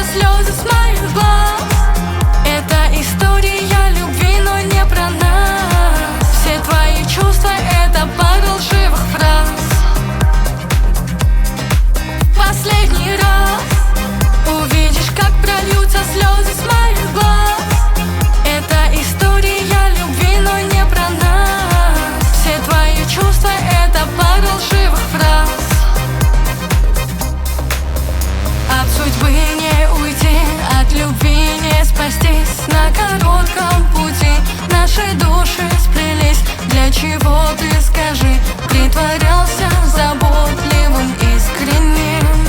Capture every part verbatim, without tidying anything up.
слезы с моих глаз. Это история любви, но не про нас. Все твои чувства — это пара лживых фраз. Последний раз увидишь, как прольются слезы с моих глаз. Это история любви, но не про нас. Все твои чувства — это пара лживых фраз. От судьбы не уйти, от любви не спастись. На коротком пути наши души сплелись. Для чего, ты скажи, притворялся заботливым, искренним?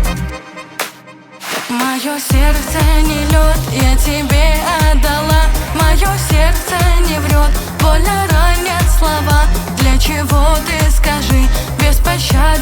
Мое сердце не лед, я тебе отдала. Мое сердце не врет, больно ранят слова. Для чего, ты скажи, без пощады